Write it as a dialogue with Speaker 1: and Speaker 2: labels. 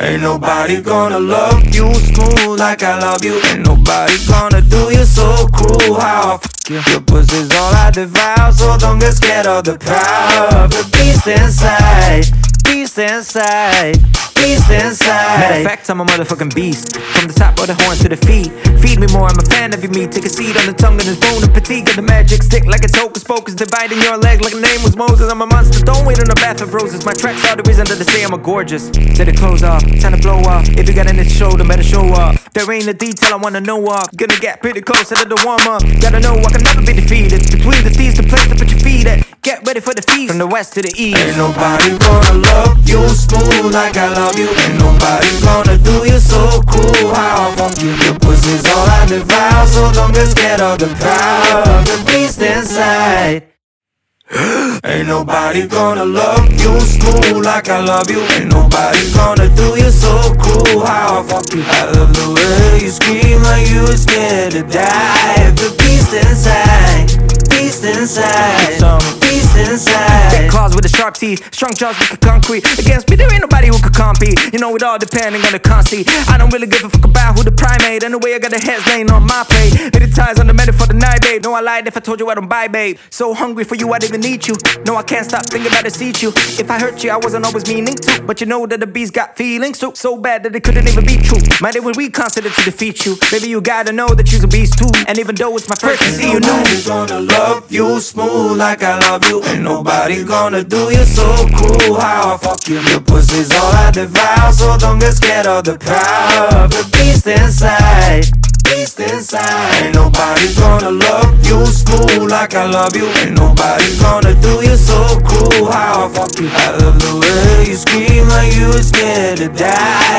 Speaker 1: Ain't nobody gonna love you smooth like I love you. Ain't nobody gonna do you so cruel. How I fuck you. Your pussy's all I devour, so don't get scared of the power of the beast inside. Beast inside, beast inside.
Speaker 2: Matter of fact, I'm a motherfucking beast. From the top of the horns to the feet. Feed me more, I'm a fan of your meat. Take a seat on the tongue and it's bone and fatigue. Got the magic stick like it's hocus pocus. Dividing your legs like a name was Moses. I'm a monster, don't wait on a bath of roses. My tracks are the reason that they say I'm a gorgeous. Say the clothes off, time to blow off. If you got any show, then better show off. There ain't a detail I wanna know of. Gonna get pretty close to the warm up. Gotta know I can never be defeated. Between the thieves, the place to put your feet at. Get ready for the feast, from the west to the east.
Speaker 1: Ain't nobody gonna love you smooth like I love you. Ain't nobody gonna do you so cool. How I fuck you. Your pussy's all I devour, so don't get scared of the power of the beast inside. Ain't nobody gonna love you smooth like I love you. Ain't nobody gonna do you so cruel. How I fuck you. I love the way you scream like you was scared to die. The beast inside, beast inside, beast inside.
Speaker 2: Big claws with the sharp teeth, strong jaws with the concrete. Against me there ain't nobody who could compete. You know it all depending on the conceit. I don't really give a fuck about who the primate. Anyway I got the heads laying on my plate. Made the ties on the method for the night, babe. No I lied if I told you I don't buy, babe. So hungry for you I'd even eat you. No I can't stop thinking about to seat you. If I hurt you I wasn't always meaning to. But you know that the beast got feelings too. So bad that it couldn't even be true. Might it when we consider to defeat you. Baby you gotta know that you's a beast too. And even though it's my first to see you new.
Speaker 1: Ain't nobody gonna love you smooth like I love you. Ain't nobody gonna do you so cruel. How I fuck you. Your pussy's all I devour, so don't get scared of the power of the beast inside. Beast inside. Ain't nobody gonna love you smooth like I love you. Ain't nobody gonna do you so cruel. How I fuck you. I love the way you scream like you was scared to die.